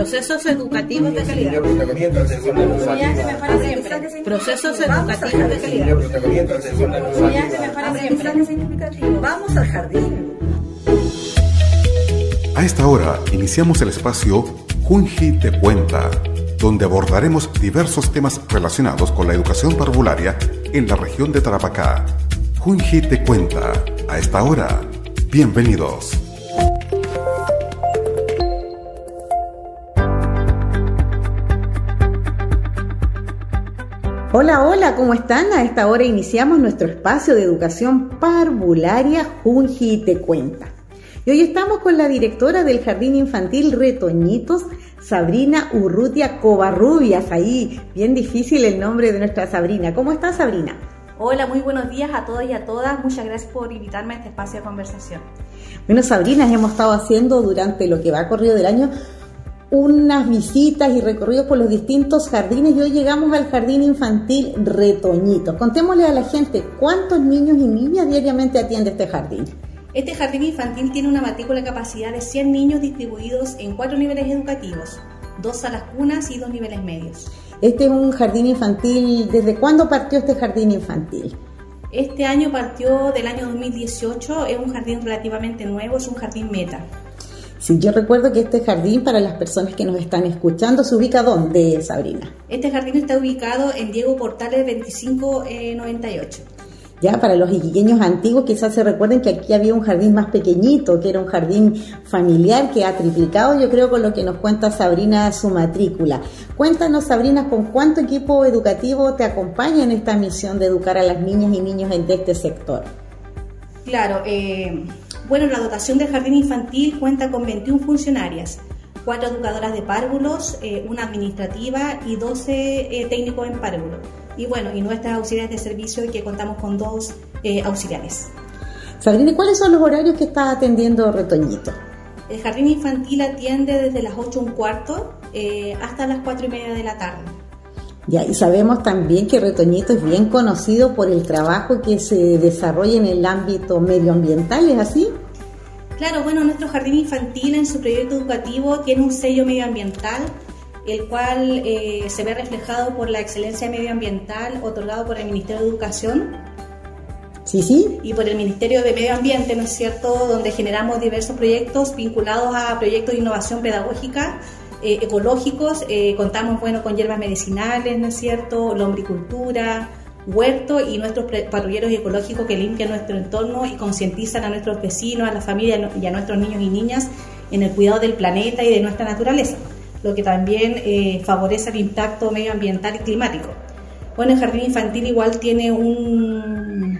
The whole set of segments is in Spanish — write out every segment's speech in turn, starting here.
Procesos educativos de calidad. Procesos educativos de calidad. Vamos al jardín. A esta hora iniciamos el espacio Junji te cuenta, donde abordaremos diversos temas relacionados con la educación parvularia en la región de Tarapacá. Junji te cuenta. A esta hora, bienvenidos. Hola, hola, ¿cómo están? A esta hora iniciamos nuestro espacio de educación parvularia Junji te cuenta. Y hoy estamos con la directora del Jardín Infantil Retoñitos, Sabrina Urrutia Covarrubias. Ahí, bien difícil el nombre de nuestra Sabrina. ¿Cómo estás, Sabrina? Hola, muy buenos días a todos y a todas. Muchas gracias por invitarme a este espacio de conversación. Bueno, Sabrina, hemos estado haciendo durante lo que va corrido del año unas visitas y recorridos por los distintos jardines y hoy llegamos al Jardín Infantil Retoñitos. Contémosle a la gente cuántos niños y niñas diariamente atiende este jardín. Este jardín infantil tiene una matrícula de capacidad de 100 niños distribuidos en 4 niveles educativos, 2 salas cunas y 2 niveles medios. Este es un jardín infantil. ¿Desde cuándo partió este jardín infantil? Este año partió del año 2018, es un jardín relativamente nuevo, es un jardín meta. Sí, yo recuerdo que este jardín, para las personas que nos están escuchando, ¿se ubica dónde, Sabrina? Este jardín está ubicado en Diego Portales 2598. Ya, para los iquiqueños antiguos quizás se recuerden que aquí había un jardín más pequeñito, que era un jardín familiar que ha triplicado, yo creo, con lo que nos cuenta Sabrina su matrícula. Cuéntanos, Sabrina, ¿con cuánto equipo educativo te acompaña en esta misión de educar a las niñas y niños de este sector? Claro, bueno, la dotación del jardín infantil cuenta con 21 funcionarias, 4 educadoras de párvulos, una administrativa y 12 técnicos en párvulos. Y bueno, y nuestras auxiliares de servicio, que contamos con 2 auxiliares. Sabrina, ¿cuáles son los horarios que está atendiendo Retoñito? El jardín infantil atiende desde las 8:15 hasta las 4:30 de la tarde. Ya, y sabemos también que Retoñito es bien conocido por el trabajo que se desarrolla en el ámbito medioambiental, ¿es así? Claro, bueno, nuestro jardín infantil en su proyecto educativo tiene un sello medioambiental, el cual se ve reflejado por la excelencia medioambiental otorgado por el Ministerio de Educación. Sí. Y por el Ministerio de Medio Ambiente, ¿no es cierto?, donde generamos diversos proyectos vinculados a proyectos de innovación pedagógica, ecológicos. Contamos, bueno, con hierbas medicinales, ¿no es cierto?, lombricultura, huerto y nuestros patrulleros ecológicos que limpian nuestro entorno y concientizan a nuestros vecinos, a la familia y a nuestros niños y niñas en el cuidado del planeta y de nuestra naturaleza, lo que también favorece el impacto medioambiental y climático. Bueno, el jardín infantil igual tiene un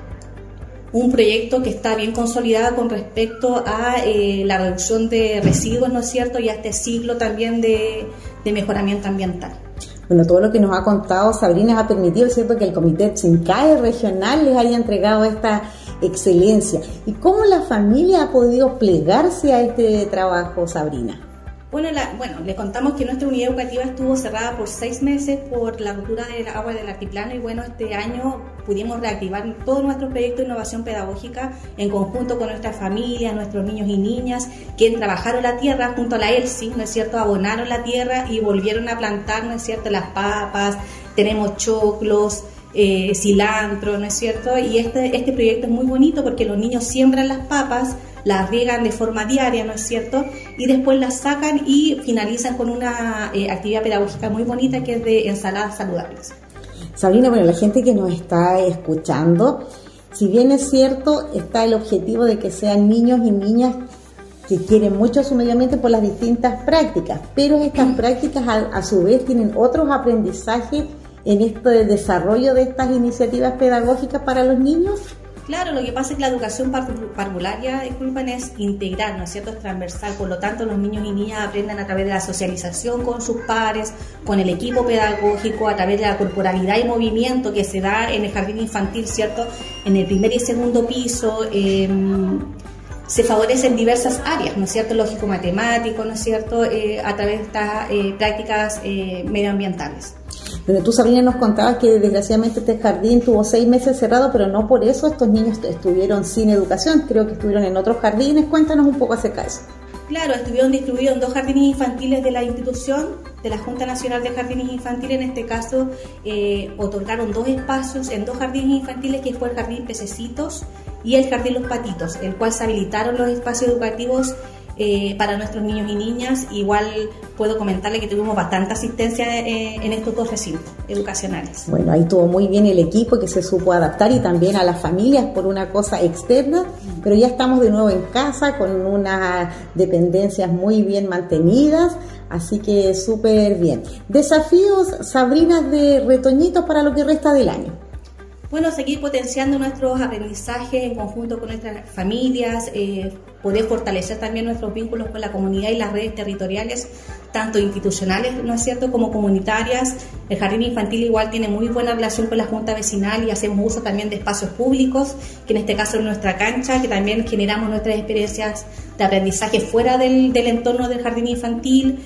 proyecto que está bien consolidado con respecto a la reducción de residuos, ¿no es cierto?, y a este ciclo también de mejoramiento ambiental. Bueno, todo lo que nos ha contado Sabrina ha permitido, ¿cierto?, que el Comité Tsincae regional les haya entregado esta excelencia. ¿Y cómo la familia ha podido plegarse a este trabajo, Sabrina? Bueno, le contamos que nuestra unidad educativa estuvo cerrada por 6 meses por la ruptura del agua del altiplano y bueno, este año pudimos reactivar todo nuestro proyecto de innovación pedagógica en conjunto con nuestras familias, nuestros niños y niñas, quienes trabajaron la tierra junto a la ELSI, ¿no es cierto?, abonaron la tierra y volvieron a plantar, ¿no es cierto?, las papas, tenemos choclos, cilantro, ¿no es cierto?, y este proyecto es muy bonito porque los niños siembran las papas, las riegan de forma diaria, ¿no es cierto?, y después las sacan y finalizan con una actividad pedagógica muy bonita que es de ensaladas saludables. Sabrina, bueno, la gente que nos está escuchando, si bien es cierto, está el objetivo de que sean niños y niñas que quieren mucho a su medio ambiente por las distintas prácticas, pero estas prácticas a su vez tienen otros aprendizajes en este desarrollo de estas iniciativas pedagógicas para los niños. Claro, lo que pasa es que la educación parvularia, disculpen, es integral, ¿no es cierto?, es transversal, por lo tanto los niños y niñas aprenden a través de la socialización con sus pares, con el equipo pedagógico, a través de la corporalidad y movimiento que se da en el jardín infantil, ¿cierto?, en el primer y segundo piso, se favorecen diversas áreas, ¿no es cierto?, lógico-matemático, ¿no es cierto?, a través de estas prácticas medioambientales. Bueno, tú, Sabrina, nos contabas que desgraciadamente este jardín tuvo 6 meses cerrado, pero no por eso estos niños estuvieron sin educación, creo que estuvieron en otros jardines. Cuéntanos un poco acerca de eso. Claro, estuvieron distribuidos en 2 jardines infantiles de la institución, de la Junta Nacional de Jardines Infantiles. En este caso, otorgaron 2 espacios en 2 jardines infantiles, que fue el Jardín Pececitos y el Jardín Los Patitos, el cual se habilitaron los espacios educativos para nuestros niños y niñas. Igual puedo comentarle que tuvimos bastante asistencia en estos 2 recintos educacionales. Bueno, ahí estuvo muy bien el equipo que se supo adaptar, y también a las familias por una cosa externa, pero ya estamos de nuevo en casa con unas dependencias muy bien mantenidas, así que súper bien. Desafíos, Sabrina, de Retoñitos para lo que resta del año. Bueno, seguir potenciando nuestros aprendizajes en conjunto con nuestras familias, poder fortalecer también nuestros vínculos con la comunidad y las redes territoriales, tanto institucionales, ¿no es cierto?, como comunitarias. El jardín infantil igual tiene muy buena relación con la junta vecinal y hacemos uso también de espacios públicos, que en este caso es nuestra cancha, que también generamos nuestras experiencias de aprendizaje fuera del entorno del jardín infantil.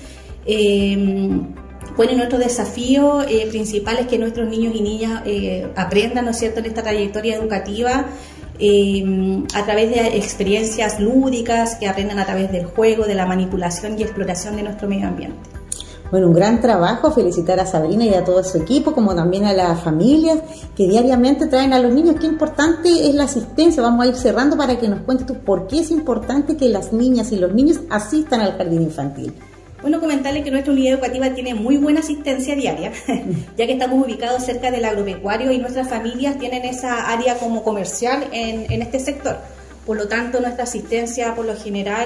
Bueno, y nuestro desafío principal es que nuestros niños y niñas aprendan, ¿no es cierto?, en esta trayectoria educativa a través de experiencias lúdicas, que aprendan a través del juego, de la manipulación y exploración de nuestro medio ambiente. Bueno, un gran trabajo, felicitar a Sabrina y a todo su equipo, como también a las familias que diariamente traen a los niños. Qué importante es la asistencia. Vamos a ir cerrando para que nos cuentes tú por qué es importante que las niñas y los niños asistan al jardín infantil. Bueno, comentarles que nuestra unidad educativa tiene muy buena asistencia diaria, ya que estamos ubicados cerca del agropecuario y nuestras familias tienen esa área como comercial en este sector. Por lo tanto, nuestra asistencia por lo general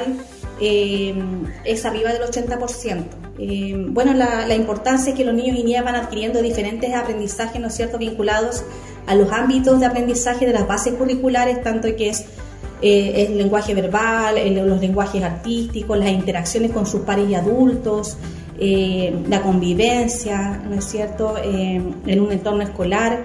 es arriba del 80%. Bueno, la importancia es que los niños y niñas van adquiriendo diferentes aprendizajes, ¿no es cierto?, vinculados a los ámbitos de aprendizaje de las bases curriculares, tanto que es el lenguaje verbal, los lenguajes artísticos, las interacciones con sus pares y adultos, la convivencia, ¿no es cierto?, en un entorno escolar.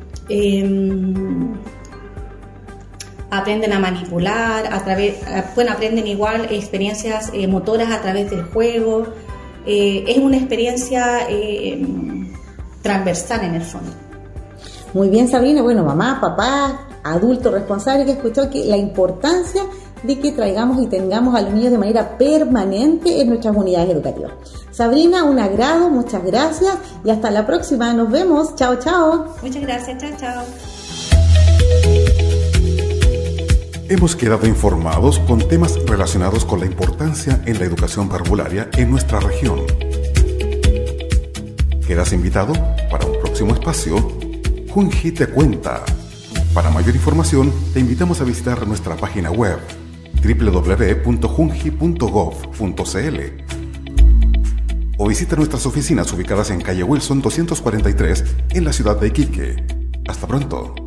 Aprenden a manipular, aprenden igual experiencias motoras a través del juego. Es una experiencia transversal en el fondo. Muy bien, Sabrina. Bueno, mamá, papá, adulto responsable que escuchó que la importancia de que traigamos y tengamos a los niños de manera permanente en nuestras unidades educativas. Sabrina, un agrado, muchas gracias y hasta la próxima. Nos vemos. Chao, chao. Muchas gracias. Chao, chao. Hemos quedado informados con temas relacionados con la importancia en la educación parvularia en nuestra región. Quedas invitado para un próximo espacio. Junji te cuenta. Para mayor información, te invitamos a visitar nuestra página web www.junji.gov.cl o visita nuestras oficinas ubicadas en calle Wilson 243 en la ciudad de Iquique. Hasta pronto.